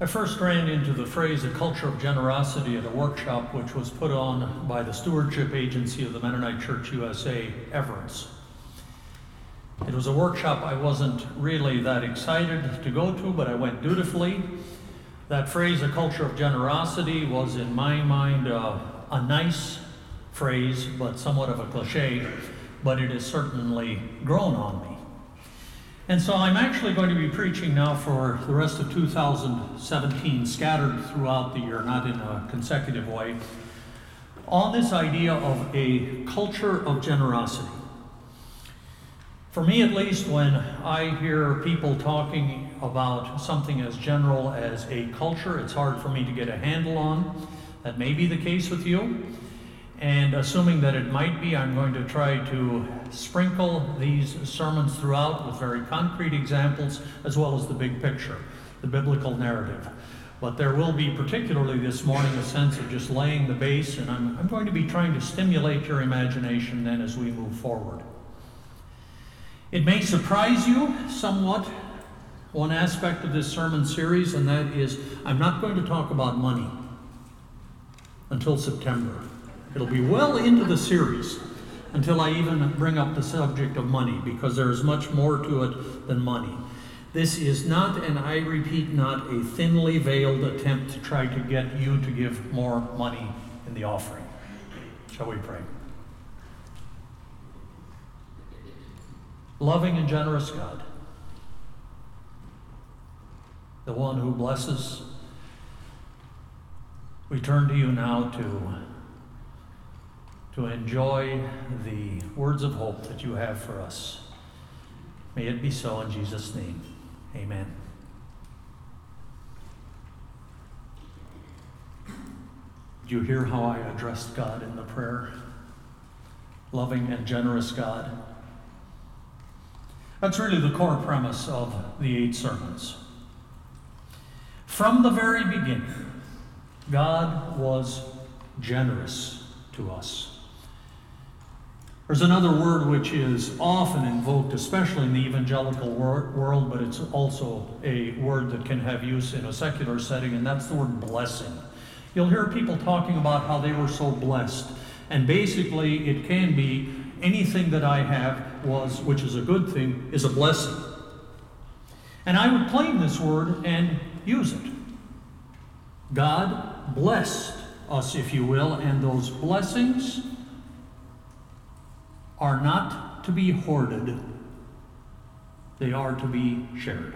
I first ran into the phrase "a culture of generosity" at a workshop which was put on by the Stewardship Agency of the Mennonite Church USA, Everence. It was a workshop I wasn't really that excited to go to, but I went dutifully. That phrase, "a culture of generosity," was in my mind a nice phrase, but somewhat of a cliche, but it has certainly grown on me. And so I'm actually going to be preaching now for the rest of 2017, scattered throughout the year, not in a consecutive way, on this idea of a culture of generosity. For me, at least, when I hear people talking about something as general as a culture, it's hard for me to get a handle on. That may be the case with you. And assuming that it might be, I'm going to try to sprinkle these sermons throughout with very concrete examples, as well as the big picture, the biblical narrative. But there will be, particularly this morning, a sense of just laying the base, and I'm going to be trying to stimulate your imagination then as we move forward. It may surprise you somewhat, one aspect of this sermon series, and that is I'm not going to talk about money until September. It'll be well into the series until I even bring up the subject of money, because there is much more to it than money. This is not, and I repeat, not a thinly veiled attempt to try to get you to give more money in the offering. Shall we pray? Loving and generous God, the one who blesses, we turn to you now to enjoy the words of hope that you have for us. May it be so in Jesus' name. Amen. Did you hear how I addressed God in the prayer? Loving and generous God. That's really the core premise of the 8 sermons. From the very beginning, God was generous to us. There's another word which is often invoked, especially in the evangelical world, but it's also a word that can have use in a secular setting, and that's the word blessing. You'll hear people talking about how they were so blessed, and basically it can be anything that I have which is a good thing, is a blessing. And I would claim this word and use it. God blessed us, if you will, and those blessings are not to be hoarded. They are to be shared.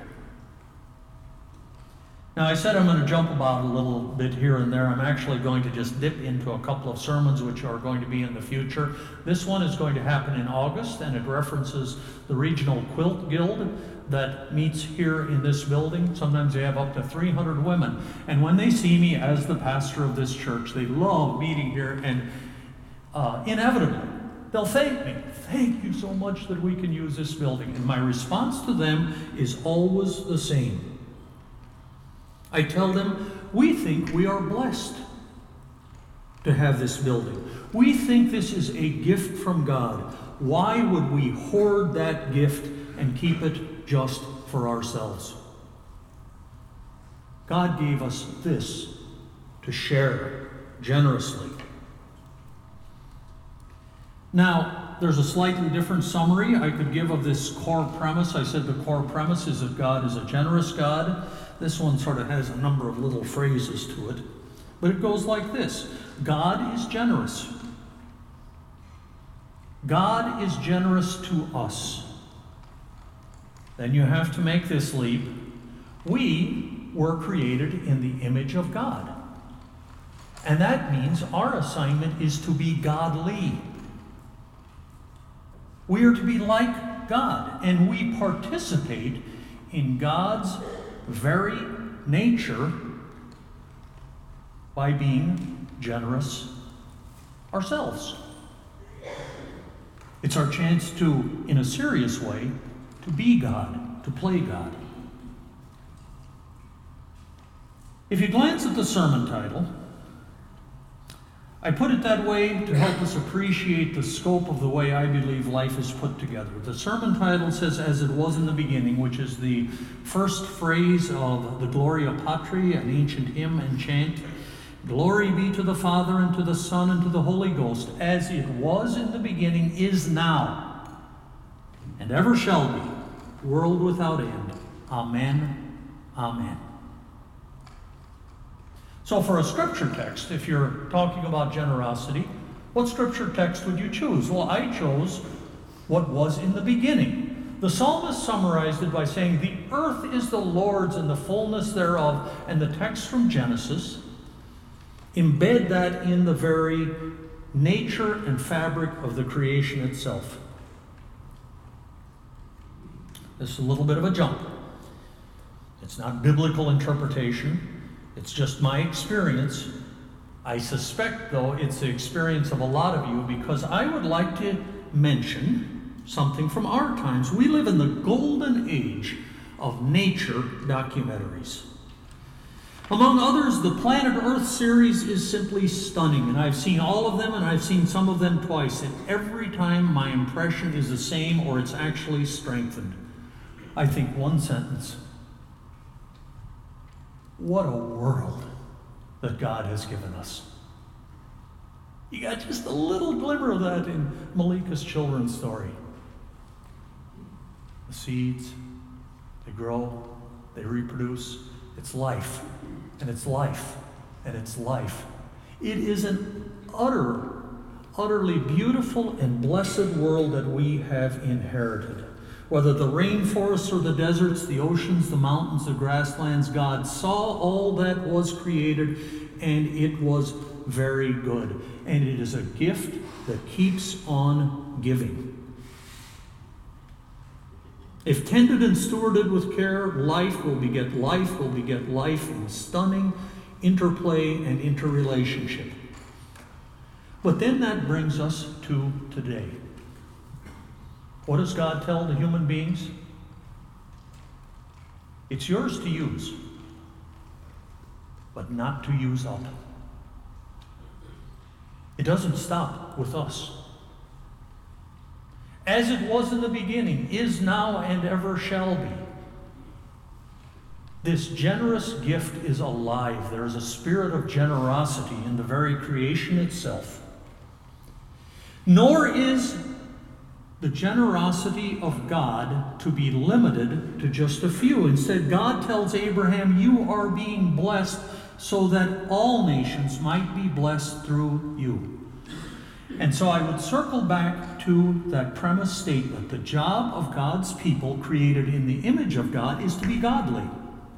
Now, I said I'm going to jump about a little bit here and there. I'm actually going to just dip into a couple of sermons which are going to be in the future. This one is going to happen in August, and it references the Regional Quilt Guild that meets here in this building. Sometimes they have up to 300 women. And when they see me as the pastor of this church, they love meeting here, and inevitably, they'll thank me. Thank you so much that we can use this building. And my response to them is always the same. I tell them, we think we are blessed to have this building. We think this is a gift from God. Why would we hoard that gift and keep it just for ourselves? God gave us this to share generously. Now, there's a slightly different summary I could give of this core premise. I said the core premise is that God is a generous God. This one sort of has a number of little phrases to it. But it goes like this. God is generous. God is generous to us. Then you have to make this leap. We were created in the image of God. And that means our assignment is to be godly. We are to be like God, and we participate in God's very nature by being generous ourselves. It's our chance to, in a serious way, to be God, to play God. If you glance at the sermon title, I put it that way to help us appreciate the scope of the way I believe life is put together. The sermon title says, "As it was in the beginning," which is the first phrase of the Gloria Patri, an ancient hymn and chant. Glory be to the Father, and to the Son, and to the Holy Ghost, as it was in the beginning, is now, and ever shall be, world without end. Amen. Amen. So for a scripture text, if you're talking about generosity, what scripture text would you choose? Well, I chose what was in the beginning. The psalmist summarized it by saying, "The earth is the Lord's and the fullness thereof," and the text from Genesis embed that in the very nature and fabric of the creation itself. This is a little bit of a jump. It's not biblical interpretation. It's just my experience. I suspect, though, it's the experience of a lot of you, because I would like to mention something from our times. We live in the golden age of nature documentaries. Among others, the Planet Earth series is simply stunning, and I've seen all of them, and I've seen some of them twice, and every time my impression is the same, or it's actually strengthened. I think one sentence: what a world that God has given us. You got just a little glimmer of that in Malika's children's story. The seeds, they grow, they reproduce. It's life, and it's life, and it's life. It is an utterly beautiful and blessed world that we have inherited. Whether the rainforests or the deserts, the oceans, the mountains, the grasslands, God saw all that was created, and it was very good. And it is a gift that keeps on giving. If tended and stewarded with care, life will beget life in stunning interplay and interrelationship. But then that brings us to today. What does God tell the human beings? It's yours to use, but not to use up. It doesn't stop with us. As it was in the beginning, is now, and ever shall be. This generous gift is alive. There is a spirit of generosity in the very creation itself. Nor is the generosity of God to be limited to just a few. Instead, God tells Abraham, "You are being blessed so that all nations might be blessed through you." And so I would circle back to that premise statement. The job of God's people, created in the image of God, is to be godly.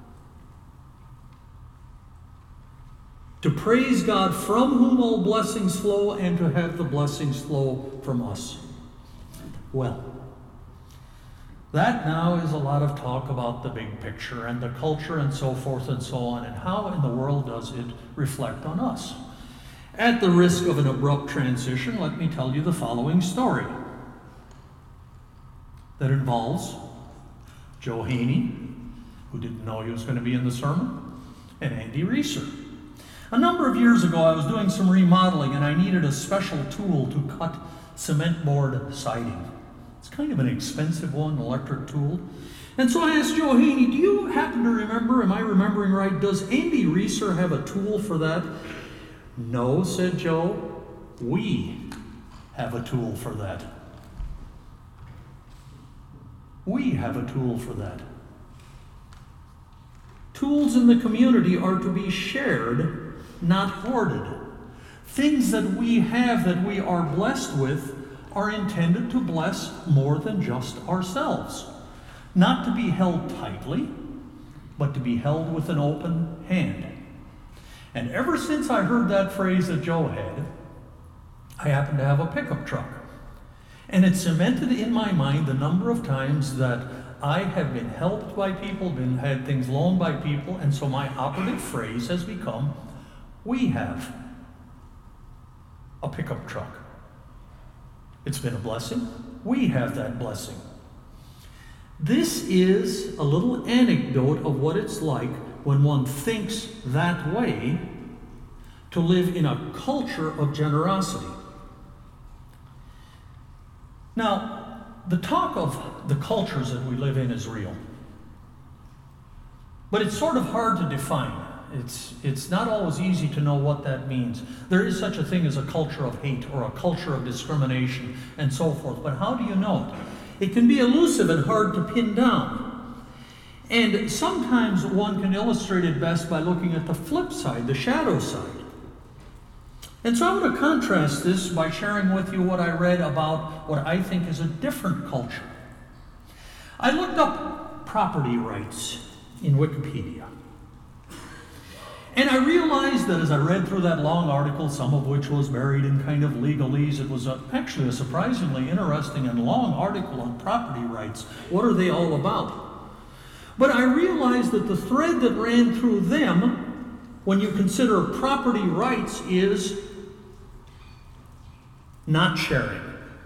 To praise God, from whom all blessings flow, and to have the blessings flow from us. Well, that now is a lot of talk about the big picture and the culture and so forth and so on, and how in the world does it reflect on us? At the risk of an abrupt transition, let me tell you the following story that involves Joe Haney, who didn't know he was going to be in the sermon, and Andy Reeser. A number of years ago, I was doing some remodeling, and I needed a special tool to cut cement board siding. It's kind of an expensive one, electric tool. And so I asked Joe Haney, "Do you happen to remember, am I remembering right, does Andy Reeser have a tool for that?" "No," said Joe, "we have a tool for that." We have a tool for that. Tools in the community are to be shared, not hoarded. Things that we have, that we are blessed with, are intended to bless more than just ourselves. Not to be held tightly, but to be held with an open hand. And ever since I heard that phrase that Joe had, I happen to have a pickup truck. And it cemented in my mind the number of times that I have been helped by people, had things loaned by people, and so my operative phrase has become, "We have a pickup truck." It's been a blessing. We have that blessing. This is a little anecdote of what it's like when one thinks that way, to live in a culture of generosity. Now, the talk of the cultures that we live in is real. But it's sort of hard to define. It's not always easy to know what that means. There is such a thing as a culture of hate or a culture of discrimination and so forth. But how do you know it? It can be elusive and hard to pin down. And sometimes one can illustrate it best by looking at the flip side, the shadow side. And so I want to contrast this by sharing with you what I read about what I think is a different culture. I looked up property rights in Wikipedia. And I realized that as I read through that long article, some of which was buried in kind of legalese, it was actually a surprisingly interesting and long article on property rights. What are they all about? But I realized that the thread that ran through them, when you consider property rights, is not sharing.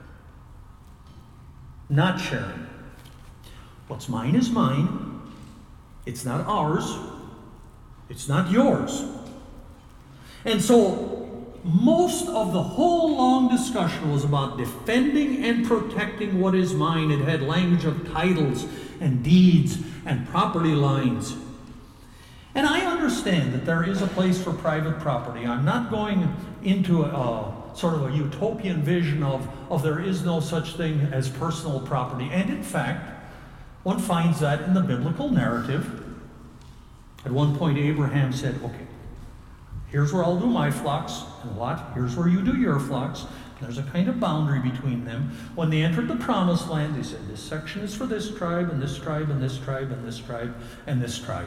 Not sharing. What's mine is mine. It's not ours. It's not yours. And so most of the whole long discussion was about defending and protecting what is mine. It had language of titles and deeds and property lines. And I understand that there is a place for private property. I'm not going into a sort of a utopian vision of there is no such thing as personal property. And in fact, one finds that in the biblical narrative. At one point, Abraham said, okay, here's where I'll do my flocks, and Lot, here's where you do your flocks. There's a kind of boundary between them. When they entered the promised land, they said, this section is for this tribe, and this tribe, and this tribe, and this tribe, and this tribe.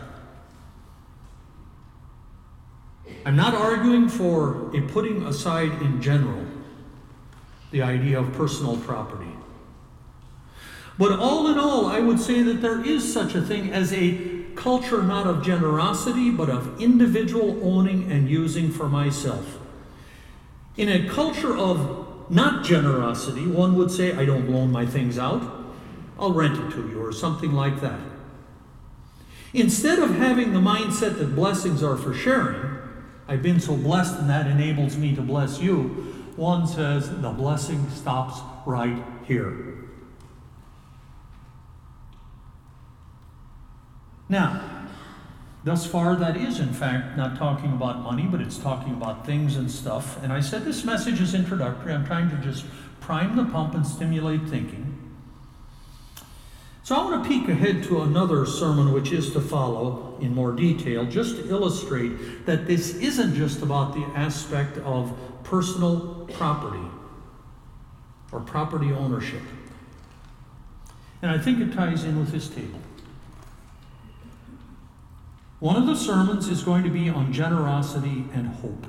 I'm not arguing for a putting aside in general the idea of personal property. But all in all, I would say that there is such a thing as a culture not of generosity, but of individual owning and using for myself. In a culture of not generosity, one would say, I don't loan my things out, I'll rent it to you, or something like that. Instead of having the mindset that blessings are for sharing, I've been so blessed and that enables me to bless you, one says the blessing stops right here. Now, thus far that is in fact not talking about money, but it's talking about things and stuff. And I said this message is introductory. I'm trying to just prime the pump and stimulate thinking. So I want to peek ahead to another sermon which is to follow in more detail, just to illustrate that this isn't just about the aspect of personal property or property ownership. And I think it ties in with this table. One of the sermons is going to be on generosity and hope.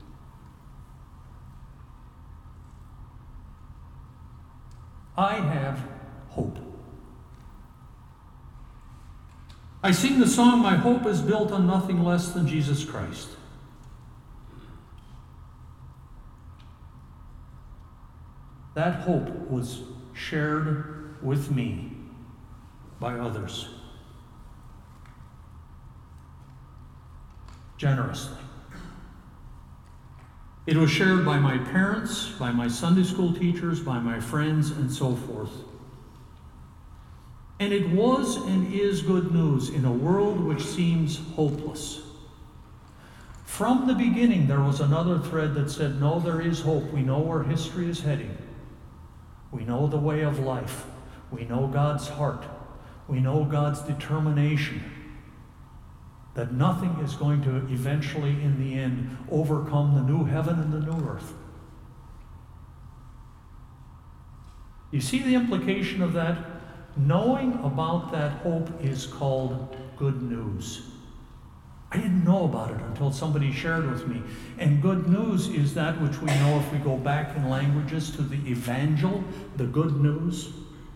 I have hope. I sing the song, my hope is built on nothing less than Jesus Christ. That hope was shared with me by others. Generously. It was shared by my parents, by my Sunday school teachers, by my friends, and so forth. And it was and is good news in a world which seems hopeless. From the beginning, there was another thread that said, no, there is hope. We know where history is heading. We know the way of life. We know God's heart. We know God's determination. That nothing is going to eventually, in the end, overcome the new heaven and the new earth. You see the implication of that? Knowing about that hope is called good news. I didn't know about it until somebody shared with me. And good news is that which we know if we go back in languages to the evangel, the good news.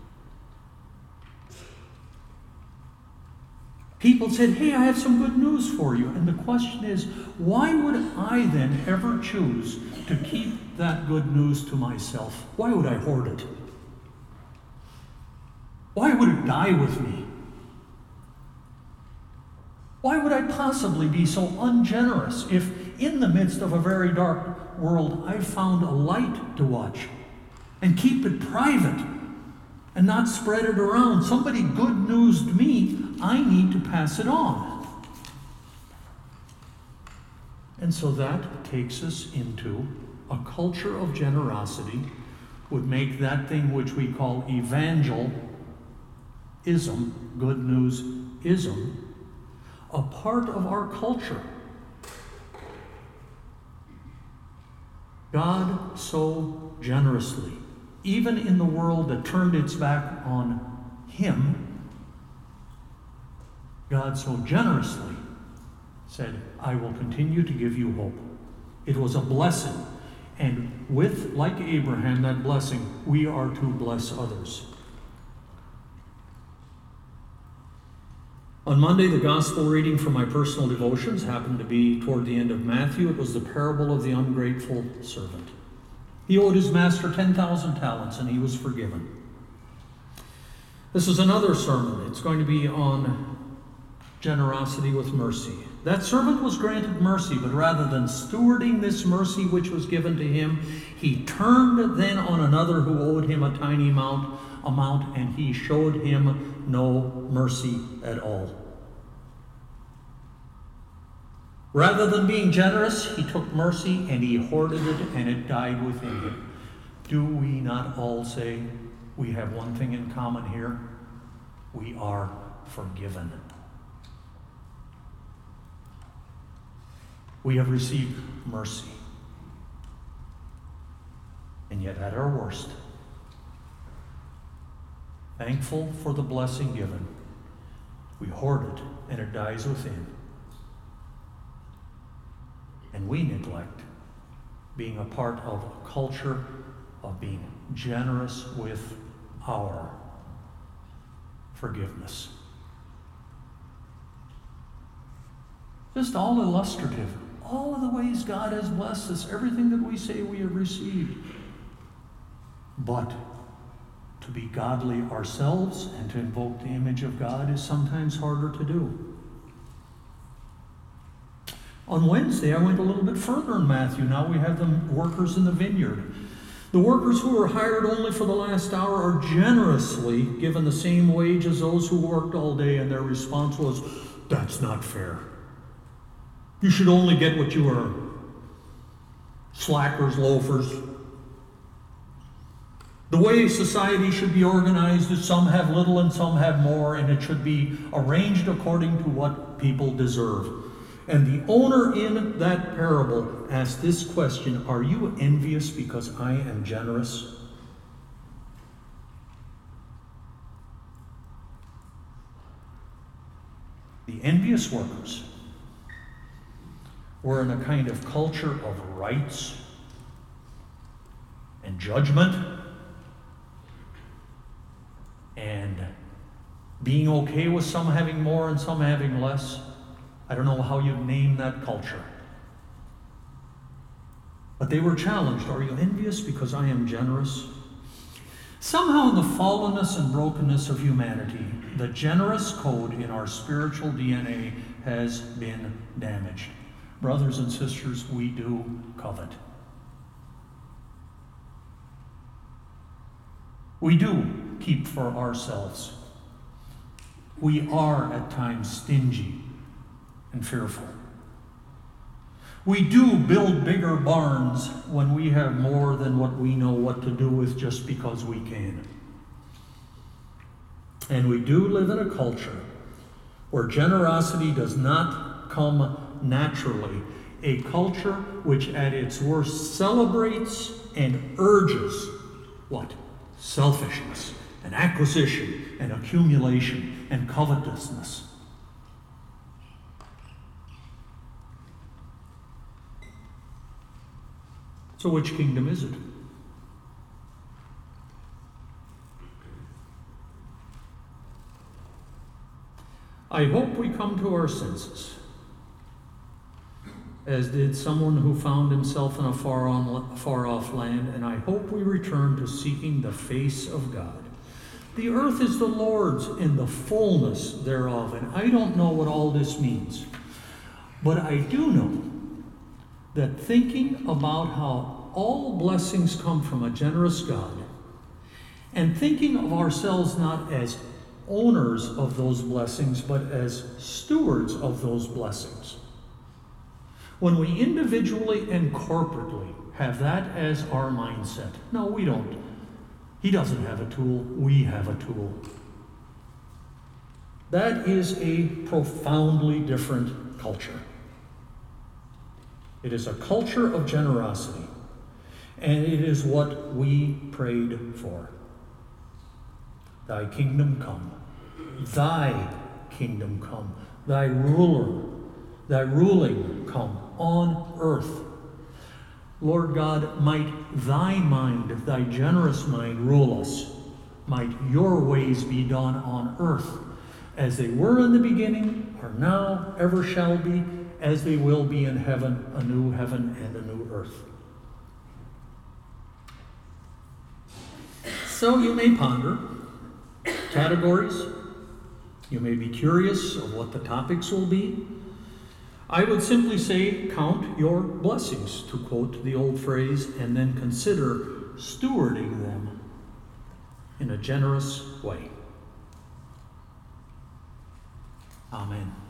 People said, hey, I have some good news for you. And the question is, why would I then ever choose to keep that good news to myself? Why would I hoard it? Why would it die with me? Why would I possibly be so ungenerous? in the midst of a very dark world, I've found a light to watch and keep it private and not spread it around. Somebody good newsed me, I need to pass it on. And so that takes us into a culture of generosity would make that thing which we call evangelism, good news-ism, a part of our culture. God so generously, even in the world that turned its back on Him, God so generously said, I will continue to give you hope. It was a blessing. And with, like Abraham, that blessing, we are to bless others. On Monday, the gospel reading from my personal devotions happened to be toward the end of Matthew. It was the parable of the ungrateful servant. He owed his master 10,000 talents, and he was forgiven. This is another sermon. It's going to be on generosity with mercy. That servant was granted mercy, but rather than stewarding this mercy which was given to him, he turned then on another who owed him a tiny amount, and he showed him no mercy at all. Rather than being generous, he took mercy and he hoarded it, and it died within him. Do we not all say we have one thing in common here? We are forgiven. We have received mercy. And yet at our worst, thankful for the blessing given, we hoard it and it dies within. And we neglect being a part of a culture of being generous with our forgiveness. Just all illustrative. All of the ways God has blessed us, everything that we say we have received. But to be godly ourselves and to invoke the image of God is sometimes harder to do. On Wednesday, I went a little bit further in Matthew. Now we have the workers in the vineyard. The workers who were hired only for the last hour are generously given the same wage as those who worked all day, and their response was, "That's not fair. You should only get what you earn. Slackers, loafers." The way society should be organized is some have little and some have more, and it should be arranged according to what people deserve. And the owner in that parable asked this question, "Are you envious because I am generous?" The envious workers were in a kind of culture of rights and judgment and being okay with some having more and some having less. I don't know how you'd name that culture. But they were challenged. Are you envious because I am generous? Somehow in the fallenness and brokenness of humanity, the generous code in our spiritual DNA has been damaged. Brothers and sisters, we do covet. We do keep for ourselves. We are at times stingy and fearful. We do build bigger barns when we have more than what we know what to do with just because we can. And we do live in a culture where generosity does not come naturally, a culture which at its worst celebrates and urges what? Selfishness and acquisition and accumulation and covetousness. So which kingdom is it? I hope we come to our senses, as did someone who found himself in a far-off land, and I hope we return to seeking the face of God. The earth is the Lord's and the fullness thereof, and I don't know what all this means, but I do know that thinking about how all blessings come from a generous God, and thinking of ourselves not as owners of those blessings, but as stewards of those blessings, when we individually and corporately have that as our mindset, no, we don't. He doesn't have a tool, we have a tool. That is a profoundly different culture. It is a culture of generosity, and it is what we prayed for. Thy kingdom come, thy kingdom come, thy ruling come on earth. Lord God, might thy mind, thy generous mind rule us. Might your ways be done on earth as they were in the beginning, are now, ever shall be, as they will be in heaven and a new earth. So you may ponder categories. You may be curious of what the topics will be. I would simply say, count your blessings, to quote the old phrase, and then consider stewarding them in a generous way. Amen.